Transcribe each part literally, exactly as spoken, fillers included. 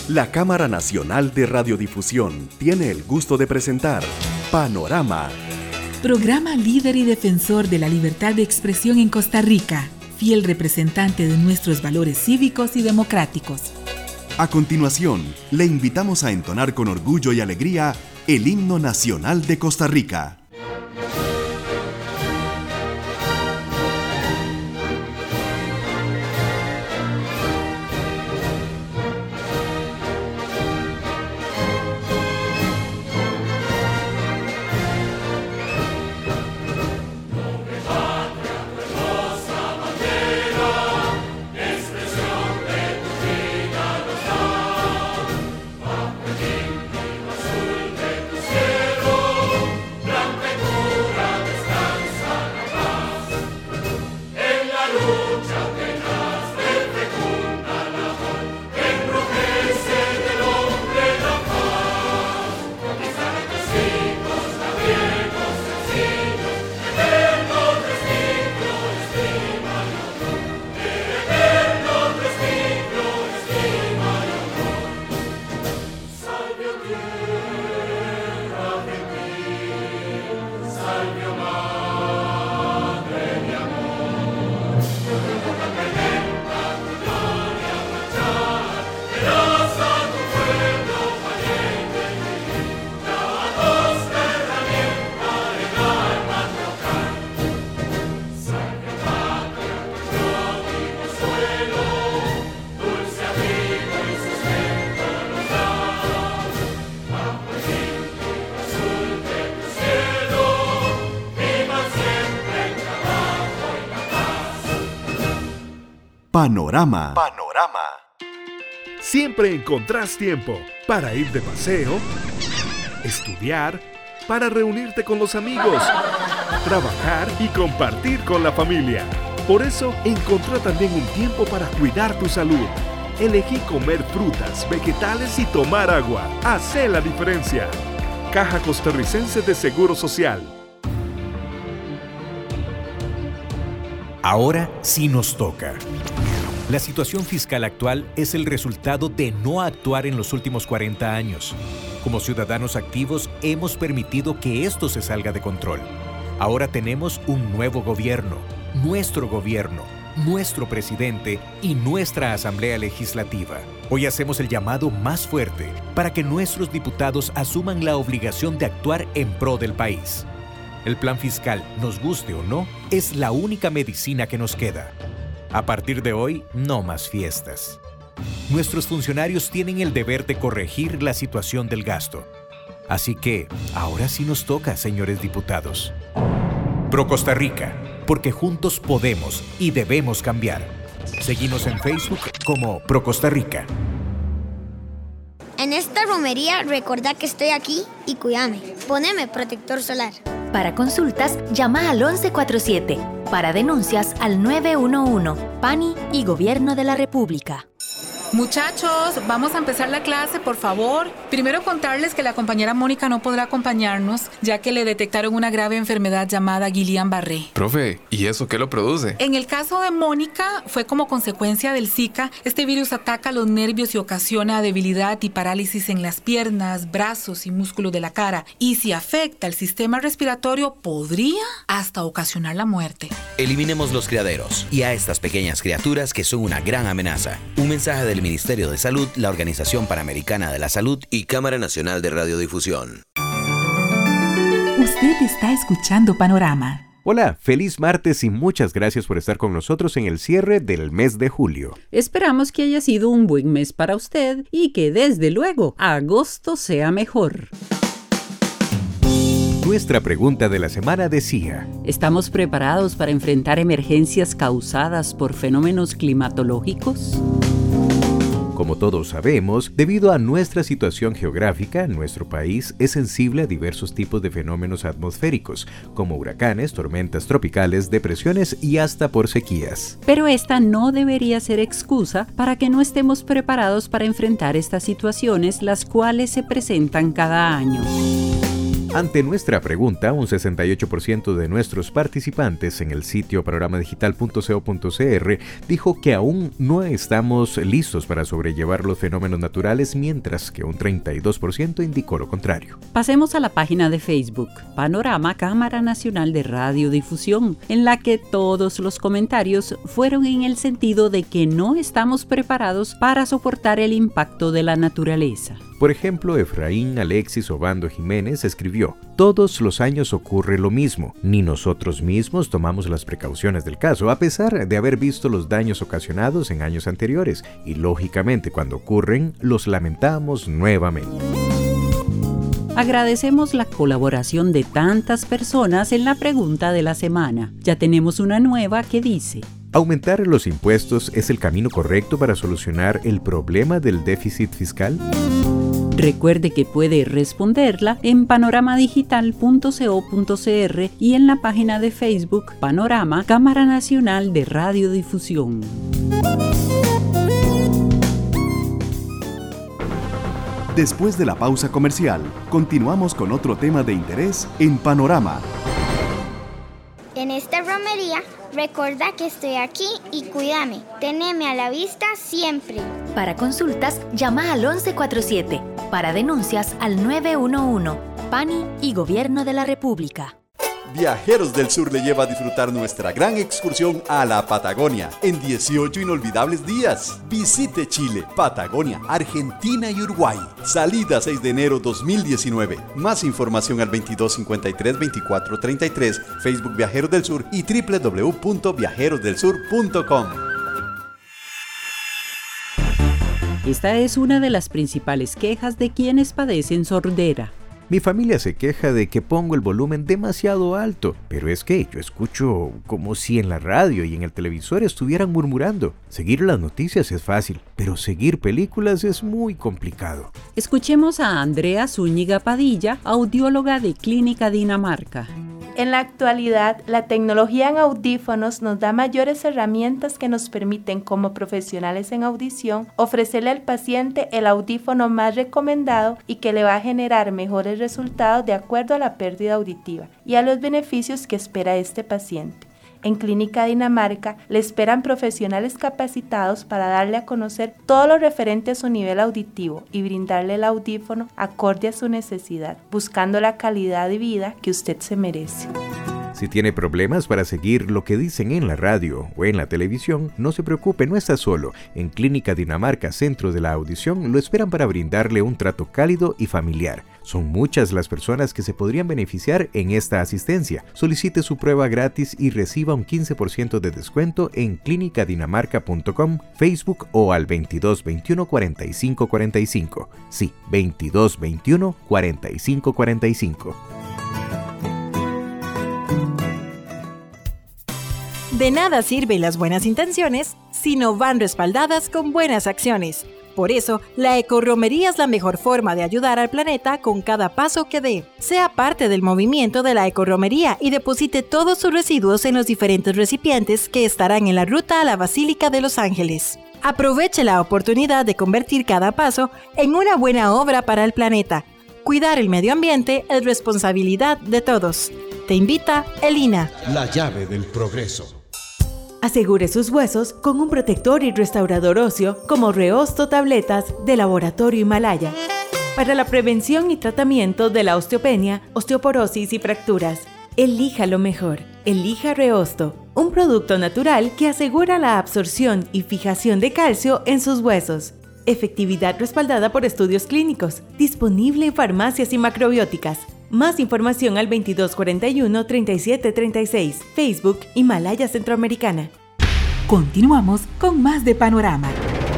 La Cámara Nacional de Radiodifusión tiene el gusto de presentar Panorama. Programa líder y defensor de la libertad de expresión en Costa Rica, fiel representante de nuestros valores cívicos y democráticos. A continuación, le invitamos a entonar con orgullo y alegría el himno nacional de Costa Rica. Panorama. Panorama. Siempre encontrás tiempo para ir de paseo, estudiar, para reunirte con los amigos, trabajar y compartir con la familia. Por eso, encontrá también un tiempo para cuidar tu salud. Elegí comer frutas, vegetales y tomar agua. Hacé la diferencia. Caja Costarricense de Seguro Social. Ahora sí nos toca. La situación fiscal actual es el resultado de no actuar en los últimos cuarenta años. Como ciudadanos activos, hemos permitido que esto se salga de control. Ahora tenemos un nuevo gobierno, nuestro gobierno, nuestro presidente y nuestra Asamblea Legislativa. Hoy hacemos el llamado más fuerte para que nuestros diputados asuman la obligación de actuar en pro del país. El plan fiscal, nos guste o no, es la única medicina que nos queda. A partir de hoy, no más fiestas. Nuestros funcionarios tienen el deber de corregir la situación del gasto. Así que, ahora sí nos toca, señores diputados. Pro Costa Rica, porque juntos podemos y debemos cambiar. Seguimos en Facebook como Pro Costa Rica. En esta romería, recordá que estoy aquí y cuídame. Poneme protector solar. Para consultas, llama al once cuarenta y siete. Para denuncias, al nueve uno uno. PANI y Gobierno de la República. Muchachos, vamos a empezar la clase, por favor. Primero contarles que la compañera Mónica no podrá acompañarnos, ya que le detectaron una grave enfermedad llamada Guillain-Barré. Profe, ¿y eso qué lo produce? En el caso de Mónica, fue como consecuencia del Zika. Este virus ataca los nervios y ocasiona debilidad y parálisis en las piernas, brazos y músculos de la cara. Y si afecta el sistema respiratorio, podría hasta ocasionar la muerte. Eliminemos los criaderos y a estas pequeñas criaturas que son una gran amenaza. Un mensaje del Ministerio de Salud, la Organización Panamericana de la Salud y Cámara Nacional de Radiodifusión. Usted está escuchando Panorama. Hola, feliz martes y muchas gracias por estar con nosotros en el cierre del mes de julio. Esperamos que haya sido un buen mes para usted y que desde luego agosto sea mejor. Nuestra pregunta de la semana decía: ¿estamos preparados para enfrentar emergencias causadas por fenómenos climatológicos? Como todos sabemos, debido a nuestra situación geográfica, nuestro país es sensible a diversos tipos de fenómenos atmosféricos, como huracanes, tormentas tropicales, depresiones y hasta por sequías. Pero esta no debería ser excusa para que no estemos preparados para enfrentar estas situaciones, las cuales se presentan cada año. Ante nuestra pregunta, un sesenta y ocho por ciento de nuestros participantes en el sitio panorama digital punto co punto cr dijo que aún no estamos listos para sobrellevar los fenómenos naturales, mientras que un treinta y dos por ciento indicó lo contrario. Pasemos a la página de Facebook, Panorama Cámara Nacional de Radiodifusión, en la que todos los comentarios fueron en el sentido de que no estamos preparados para soportar el impacto de la naturaleza. Por ejemplo, Efraín Alexis Obando Jiménez escribió: todos los años ocurre lo mismo, ni nosotros mismos tomamos las precauciones del caso, a pesar de haber visto los daños ocasionados en años anteriores, y lógicamente cuando ocurren, los lamentamos nuevamente. Agradecemos la colaboración de tantas personas en la pregunta de la semana. Ya tenemos una nueva que dice: ¿aumentar los impuestos es el camino correcto para solucionar el problema del déficit fiscal? Recuerde que puede responderla en panorama digital punto co punto cr y en la página de Facebook Panorama Cámara Nacional de Radiodifusión. Después de la pausa comercial, continuamos con otro tema de interés en Panorama. En esta romería, recuerda que estoy aquí y cuídame. Teneme a la vista siempre. Para consultas, llama al once cuarenta y siete. Para denuncias, al nueve uno uno. PANI y Gobierno de la República. Viajeros del Sur le lleva a disfrutar nuestra gran excursión a la Patagonia en dieciocho inolvidables días. Visite Chile, Patagonia, Argentina y Uruguay. Salida seis de enero dos mil diecinueve. Más información al veintidós cincuenta y tres veinticuatro treinta y tres, Facebook Viajeros del Sur y doble u doble u doble u punto viajeros del sur punto com. Esta es una de las principales quejas de quienes padecen sordera. Mi familia se queja de que pongo el volumen demasiado alto, pero es que yo escucho como si en la radio y en el televisor estuvieran murmurando. Seguir las noticias es fácil, pero seguir películas es muy complicado. Escuchemos a Andrea Zúñiga Padilla, audióloga de Clínica Dinamarca. En la actualidad, la tecnología en audífonos nos da mayores herramientas que nos permiten, como profesionales en audición, ofrecerle al paciente el audífono más recomendado y que le va a generar mejores resultados de acuerdo a la pérdida auditiva y a los beneficios que espera este paciente. En Clínica Dinamarca le esperan profesionales capacitados para darle a conocer todo lo referente a su nivel auditivo y brindarle el audífono acorde a su necesidad, buscando la calidad de vida que usted se merece. Si tiene problemas para seguir lo que dicen en la radio o en la televisión, no se preocupe, no está solo. En Clínica Dinamarca, Centro de la Audición, lo esperan para brindarle un trato cálido y familiar. Son muchas las personas que se podrían beneficiar en esta asistencia. Solicite su prueba gratis y reciba un quince por ciento de descuento en clínica dinamarca punto com, Facebook o al veintidós veintiuno cuarenta y cinco cuarenta y cinco. Sí, veintidós veintiuno cuarenta y cinco cuarenta y cinco. De nada sirven las buenas intenciones si no van respaldadas con buenas acciones. Por eso, la ecorromería es la mejor forma de ayudar al planeta con cada paso que dé. Sea parte del movimiento de la ecorromería y deposite todos sus residuos en los diferentes recipientes que estarán en la ruta a la Basílica de Los Ángeles. Aproveche la oportunidad de convertir cada paso en una buena obra para el planeta. Cuidar el medio ambiente es responsabilidad de todos. Te invita Elina. La llave del progreso. Asegure sus huesos con un protector y restaurador óseo como Reosto Tabletas de Laboratorio Himalaya. Para la prevención y tratamiento de la osteopenia, osteoporosis y fracturas, elija lo mejor. Elija Reosto, un producto natural que asegura la absorción y fijación de calcio en sus huesos. Efectividad respaldada por estudios clínicos. Disponible en farmacias y macrobióticas. Más información al veintidós cuarenta y uno treinta y siete treinta y seis. Facebook Himalaya Centroamericana. Continuamos con más de Panorama.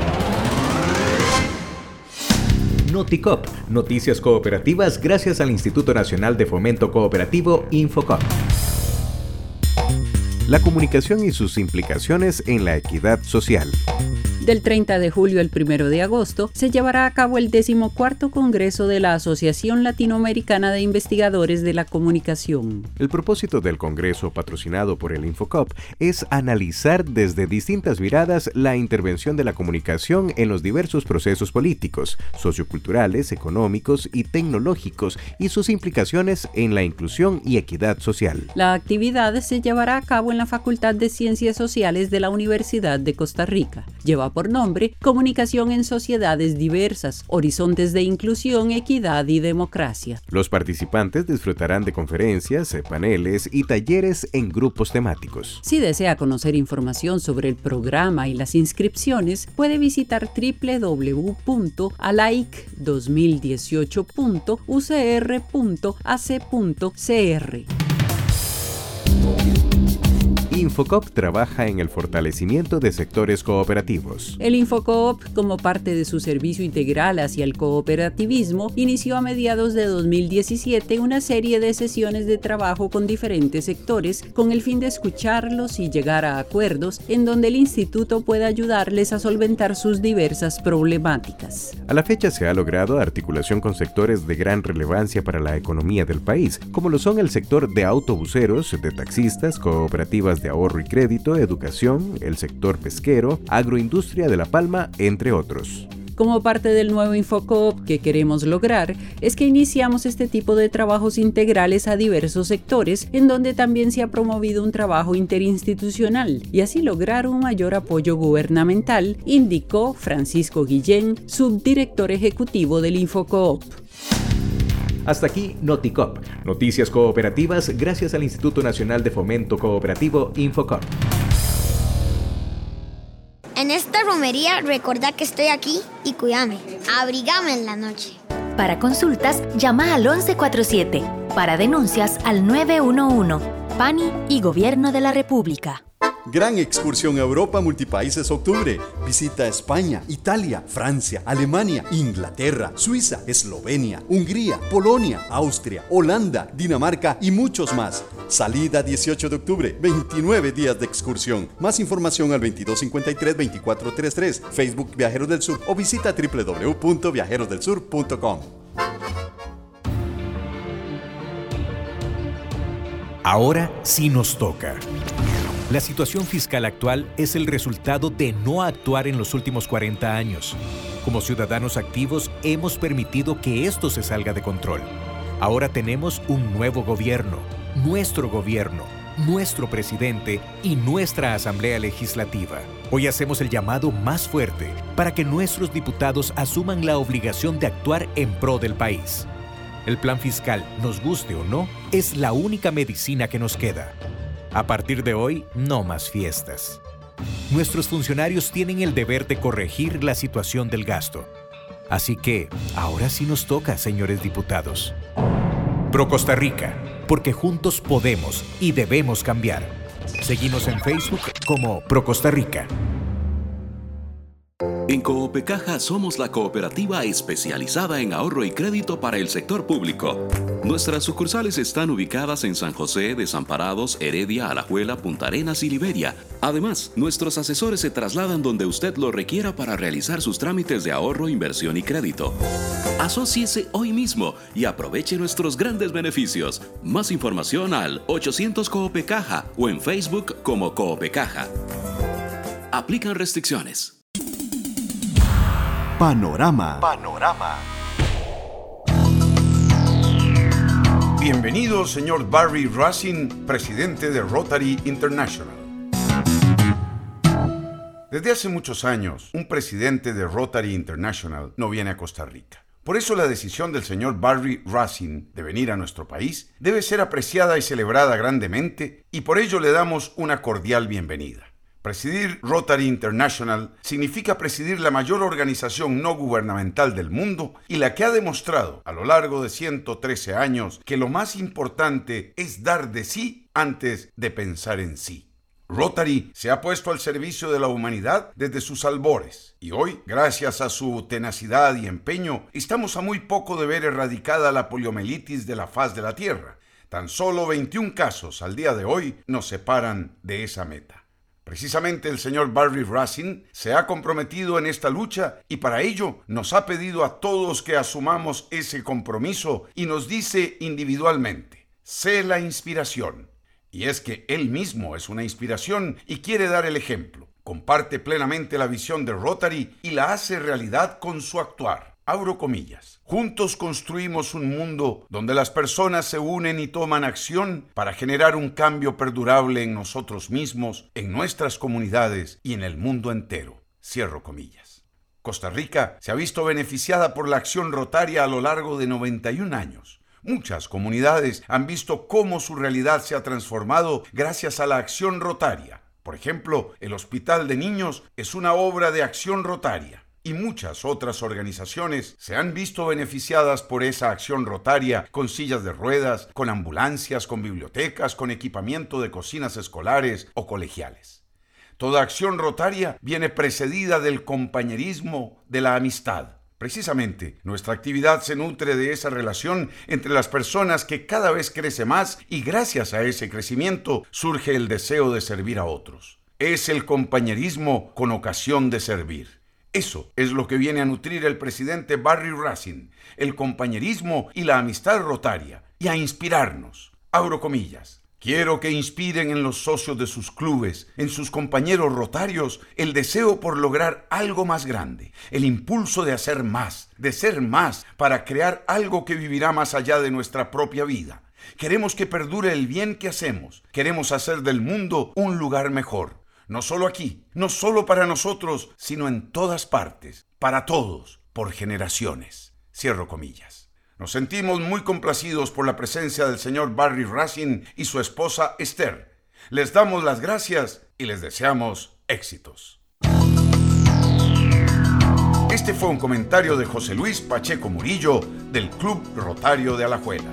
Noticop, noticias cooperativas gracias al Instituto Nacional de Fomento Cooperativo Infocop. La comunicación y sus implicaciones en la equidad social. Del treinta de julio al primero de agosto se llevará a cabo el decimocuarto Congreso de la Asociación Latinoamericana de Investigadores de la Comunicación. El propósito del Congreso, patrocinado por el Infocop, es analizar desde distintas miradas la intervención de la comunicación en los diversos procesos políticos, socioculturales, económicos y tecnológicos y sus implicaciones en la inclusión y equidad social. La actividad se llevará a cabo en la Facultad de Ciencias Sociales de la Universidad de Costa Rica. Lleva por nombre Comunicación en Sociedades Diversas, Horizontes de Inclusión, Equidad y Democracia. Los participantes disfrutarán de conferencias, paneles y talleres en grupos temáticos. Si desea conocer información sobre el programa y las inscripciones, puede visitar doble u doble u doble u punto alaic dos mil dieciocho punto u c r punto a c punto c r. Infocop trabaja en el fortalecimiento de sectores cooperativos. El Infocop, como parte de su servicio integral hacia el cooperativismo, inició a mediados de dos mil diecisiete una serie de sesiones de trabajo con diferentes sectores con el fin de escucharlos y llegar a acuerdos en donde el instituto pueda ayudarles a solventar sus diversas problemáticas. A la fecha se ha logrado articulación con sectores de gran relevancia para la economía del país, como lo son el sector de autobuseros, de taxistas, cooperativas de ahorro y crédito, educación, el sector pesquero, agroindustria de La Palma, entre otros. Como parte del nuevo Infocop que queremos lograr, es que iniciamos este tipo de trabajos integrales a diversos sectores, en donde también se ha promovido un trabajo interinstitucional y así lograr un mayor apoyo gubernamental, indicó Francisco Guillén, subdirector ejecutivo del Infocop. Hasta aquí Noticop, noticias cooperativas gracias al Instituto Nacional de Fomento Cooperativo Infocop. En esta romería recordá que estoy aquí y cuídame, abrigame en la noche. Para consultas, llama al once cuarenta y siete. Para denuncias, al nueve uno uno. PANI y Gobierno de la República. Gran excursión a Europa Multipaíses Octubre. Visita España, Italia, Francia, Alemania, Inglaterra, Suiza, Eslovenia, Hungría, Polonia, Austria, Holanda, Dinamarca y muchos más. Salida dieciocho de octubre, veintinueve días de excursión. Más información al veintidós cincuenta y tres, veinticuatro treinta y tres, Facebook Viajeros del Sur o visita doble u doble u doble u punto viajeros del sur punto com. Ahora sí nos toca. La situación fiscal actual es el resultado de no actuar en los últimos cuarenta años. Como ciudadanos activos, hemos permitido que esto se salga de control. Ahora tenemos un nuevo gobierno, nuestro gobierno, nuestro presidente y nuestra Asamblea Legislativa. Hoy hacemos el llamado más fuerte para que nuestros diputados asuman la obligación de actuar en pro del país. El plan fiscal, nos guste o no, es la única medicina que nos queda. A partir de hoy, no más fiestas. Nuestros funcionarios tienen el deber de corregir la situación del gasto. Así que, ahora sí nos toca, señores diputados. Pro Costa Rica, porque juntos podemos y debemos cambiar. Seguimos en Facebook como Pro Costa Rica. En Coopecaja somos la cooperativa especializada en ahorro y crédito para el sector público. Nuestras sucursales están ubicadas en San José, Desamparados, Heredia, Alajuela, Punta Arenas y Liberia. Además, nuestros asesores se trasladan donde usted lo requiera para realizar sus trámites de ahorro, inversión y crédito. Asóciese hoy mismo y aproveche nuestros grandes beneficios. Más información al ochocientos Coopecaja o en Facebook como Coopecaja. Aplican restricciones. Panorama. Panorama. Bienvenido, señor Barry Racine, presidente de Rotary International. Desde hace muchos años, un presidente de Rotary International no viene a Costa Rica. Por eso la decisión del señor Barry Racine de venir a nuestro país debe ser apreciada y celebrada grandemente, y por ello le damos una cordial bienvenida. Presidir Rotary International significa presidir la mayor organización no gubernamental del mundo y la que ha demostrado a lo largo de ciento trece años que lo más importante es dar de sí antes de pensar en sí. Rotary se ha puesto al servicio de la humanidad desde sus albores y hoy, gracias a su tenacidad y empeño, estamos a muy poco de ver erradicada la poliomielitis de la faz de la Tierra. Tan solo veintiún casos al día de hoy nos separan de esa meta. Precisamente el señor Barry Racine se ha comprometido en esta lucha y para ello nos ha pedido a todos que asumamos ese compromiso y nos dice individualmente: sé la inspiración. Y es que él mismo es una inspiración y quiere dar el ejemplo. Comparte plenamente la visión de Rotary y la hace realidad con su actuar. Abro comillas. Juntos construimos un mundo donde las personas se unen y toman acción para generar un cambio perdurable en nosotros mismos, en nuestras comunidades y en el mundo entero. Cierro comillas. Costa Rica se ha visto beneficiada por la acción rotaria a lo largo de noventa y un años. Muchas comunidades han visto cómo su realidad se ha transformado gracias a la acción rotaria. Por ejemplo, el Hospital de Niños es una obra de acción rotaria. Y muchas otras organizaciones se han visto beneficiadas por esa acción rotaria con sillas de ruedas, con ambulancias, con bibliotecas, con equipamiento de cocinas escolares o colegiales. Toda acción rotaria viene precedida del compañerismo, de la amistad. Precisamente, nuestra actividad se nutre de esa relación entre las personas que cada vez crece más y gracias a ese crecimiento surge el deseo de servir a otros. Es el compañerismo con ocasión de servir. Eso es lo que viene a nutrir el presidente Barry Racine, el compañerismo y la amistad rotaria, y a inspirarnos. Abro comillas. Quiero que inspiren en los socios de sus clubes, en sus compañeros rotarios, el deseo por lograr algo más grande, el impulso de hacer más, de ser más, para crear algo que vivirá más allá de nuestra propia vida. Queremos que perdure el bien que hacemos. Queremos hacer del mundo un lugar mejor. No solo aquí, no solo para nosotros, sino en todas partes, para todos, por generaciones. Cierro comillas. Nos sentimos muy complacidos por la presencia del señor Barry Racine y su esposa Esther. Les damos las gracias y les deseamos éxitos. Este fue un comentario de José Luis Pacheco Murillo del Club Rotario de Alajuela.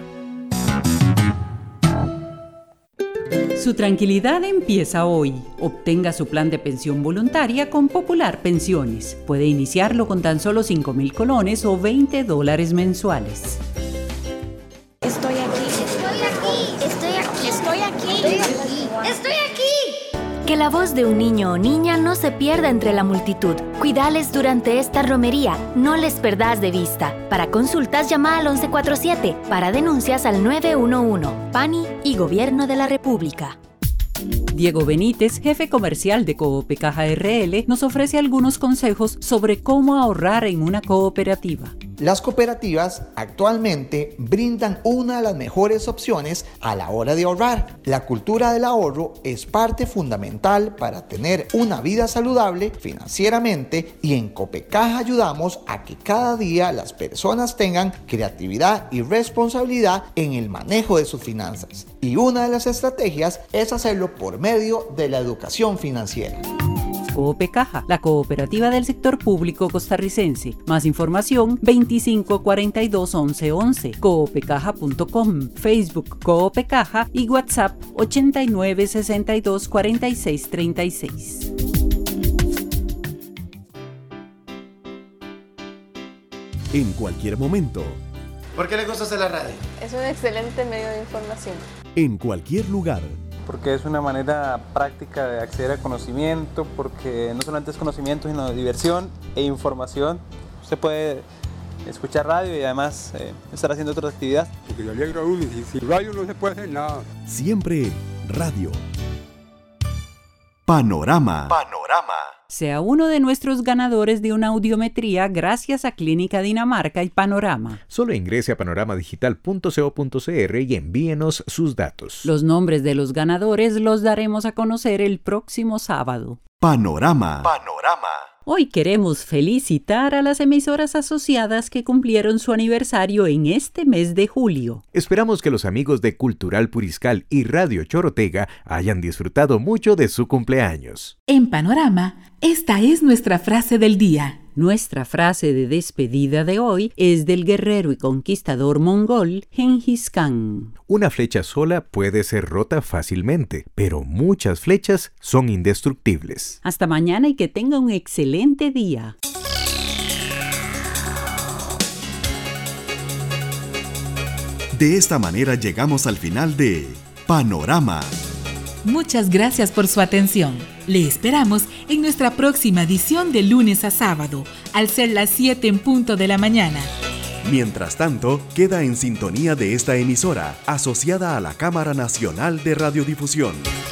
Su tranquilidad empieza hoy. Obtenga su plan de pensión voluntaria con Popular Pensiones. Puede iniciarlo con tan solo cinco mil colones o veinte dólares mensuales. Estoy aquí. Estoy aquí. Estoy aquí. Estoy aquí. Estoy aquí. Estoy aquí. Que la voz de un niño o niña no se pierda entre la multitud. Cuidales durante esta romería. No les perdás de vista. Para consultas, llama al once cuarenta y siete. Para denuncias, al nueve uno uno. PANI y Gobierno de la República. Diego Benítez, jefe comercial de Coopecaja R L, nos ofrece algunos consejos sobre cómo ahorrar en una cooperativa. Las cooperativas actualmente brindan una de las mejores opciones a la hora de ahorrar. La cultura del ahorro es parte fundamental para tener una vida saludable financieramente y en Coopecaja ayudamos a que cada día las personas tengan creatividad y responsabilidad en el manejo de sus finanzas. Y una de las estrategias es hacerlo por medio de la educación financiera. Coopecaja, la cooperativa del sector público costarricense. Más información veinticinco cuarenta y dos once once, coopecaja punto com, Facebook Coopecaja y WhatsApp ochenta y nueve sesenta y dos cuarenta y seis treinta y seis. En cualquier momento. ¿Por qué le gusta hacer la radio? Es un excelente medio de información. En cualquier lugar. Porque es una manera práctica de acceder a conocimiento, porque no solamente es conocimiento, sino diversión e información. Usted puede escuchar radio y además eh, estar haciendo otras actividades. Porque le alegra a uno y sin radio no se puede hacer nada. Siempre radio. Panorama. Panorama. Sea uno de nuestros ganadores de una audiometría gracias a Clínica Dinamarca y Panorama. Solo ingrese a panorama digital punto co punto cr y envíenos sus datos. Los nombres de los ganadores los daremos a conocer el próximo sábado. Panorama. Panorama. Hoy queremos felicitar a las emisoras asociadas que cumplieron su aniversario en este mes de julio. Esperamos que los amigos de Cultural Puriscal y Radio Chorotega hayan disfrutado mucho de su cumpleaños. En Panorama, esta es nuestra frase del día. Nuestra frase de despedida de hoy es del guerrero y conquistador mongol Genghis Khan. Una flecha sola puede ser rota fácilmente, pero muchas flechas son indestructibles. Hasta mañana y que tenga un excelente día. De esta manera llegamos al final de Panorama. Muchas gracias por su atención. Le esperamos en nuestra próxima edición de lunes a sábado, al ser las siete en punto de la mañana. Mientras tanto, queda en sintonía de esta emisora, asociada a la Cámara Nacional de Radiodifusión.